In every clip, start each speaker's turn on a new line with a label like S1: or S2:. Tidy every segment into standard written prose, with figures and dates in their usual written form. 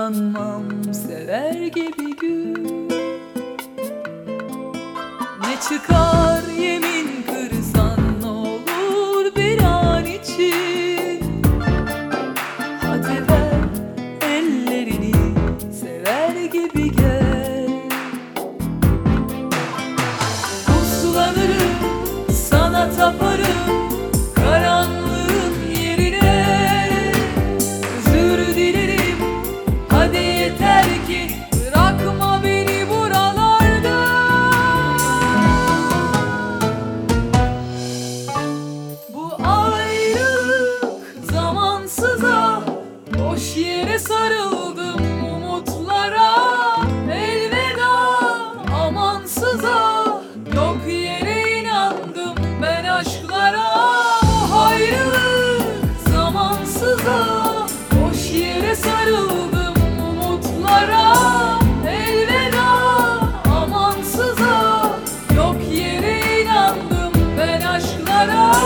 S1: umutlanmam sever gibi gül. Ne çıkar yemin kırsan ne olur bir an için. Hadi ver ellerini sever gibi gel. Uslanırım sana taparım karanlığın yerine. Özür dilerim hadi yeter ki bırakma beni buralarda. Bu ayrılık zamansıza, boş yere sarıldım umutlara. Elveda amansıza, yok yere inandım ben aşklara. Bu ayrılık zamansıza, boş yere sarıldım umutlara. Elveda amansıza, yok yere inandım ben aşklara.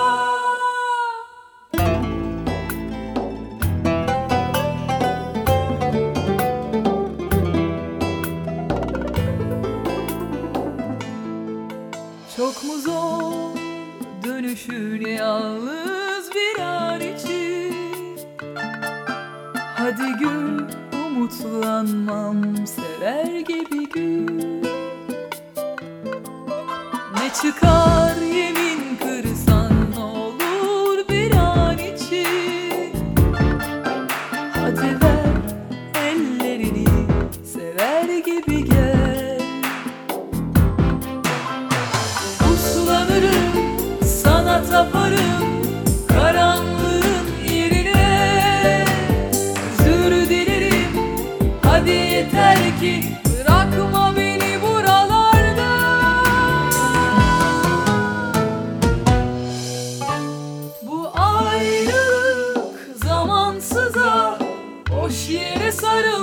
S1: Çok mu zor dönüşün yalnız bir an için. Hadi gül umutlanmam sever gibi gül. Ne çıkar yemin kırsan ne olur bir an için. Hadi ver ellerini sever gibi gel. Uslanırım sana taparım karanlığın yerine. Özür dilerim hadi yeter ki bırakma beni buralarda. Bu ayrılık zamansıza, boş yere sarıl